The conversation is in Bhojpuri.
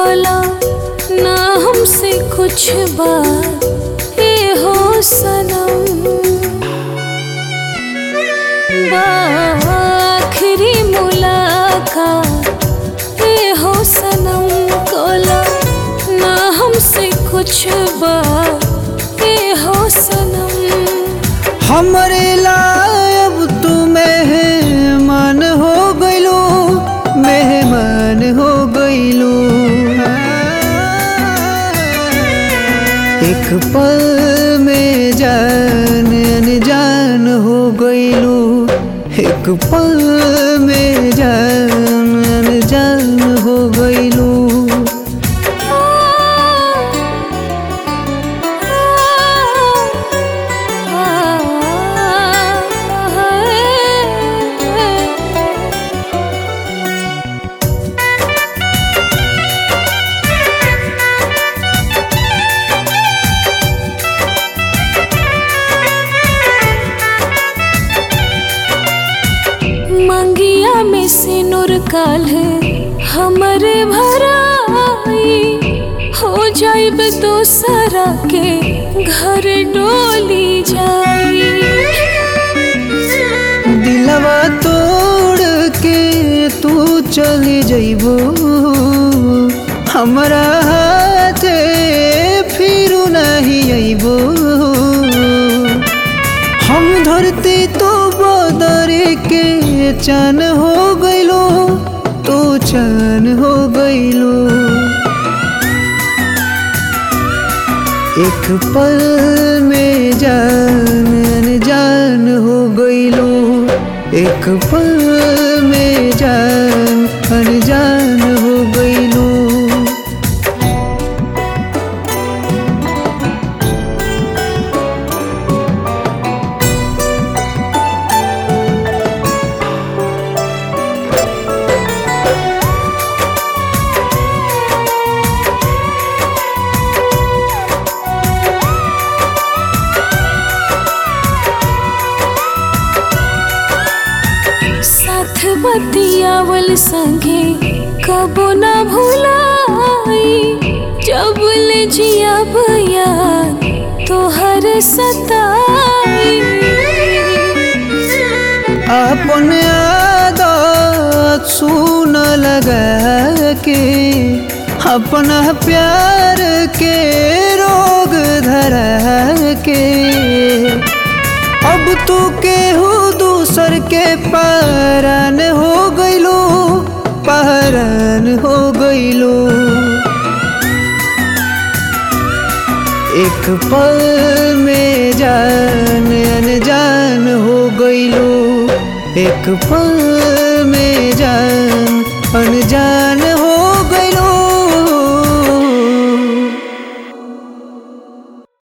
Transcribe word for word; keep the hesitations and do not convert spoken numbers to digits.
कोला ना हमसे कुछ बात ये हो सनम। आखिरी मुलाकात ये हो सनम कोला ना हमसे कुछ बात ये हो सनम। हमरे लायब तू मेहमान हो गइलू, मेहमान हो गइलू। एक पल में जान अनजान हो गइलू, एक पल में जान अनजान हो गइलू। मंगिया में सिनुर काल्हे हमरे भराई, हो जाइब दोसरा के घर डोली जाई। दिलवा तोड़ के तू चली जइबो, हमरा हाथे फिरू नहीं अइबो। हम धरती तो बदरे के चान हो गइलो, तो चान हो गइलो। एक पल में जान अनजान हो गइलो, एक पल में जान अनजान हो गइलो। साथ बतियावल संगे कबो ना भुलाई, जब ले जिया याद तोहर सताई। अपने आदत सुन लगा के, अपना प्यार के रोग धरा के। अब तू केहू दूसर के पहरान हो गइलो, पहरान हो गइलो। एक पल में जान अनजान हो गइलो, एक पल